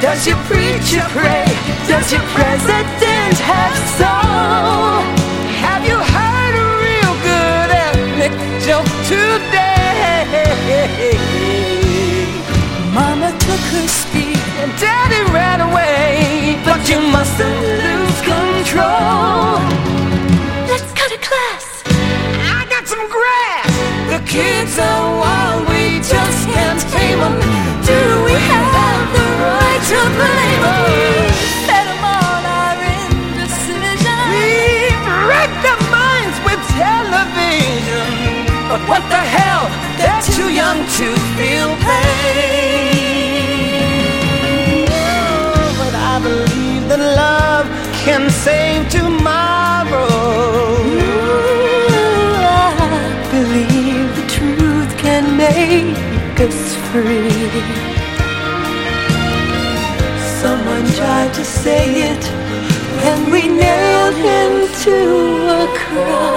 Does your preacher pray? Does your president have soul? Have you heard a real good ethnic joke today? Mama took her speed and Daddy ran away, but you mustn't lose control. Let's cut a class. I got some grass. The kids are wild, we just can't tame them. Do we have the right to blame them? Set them on our indecision. We've wrecked their minds with television. But what the hell, they're too young to feel pain. Oh, but I believe that love can save tomorrow. Ooh, I believe the truth can make us free. Someone tried to say it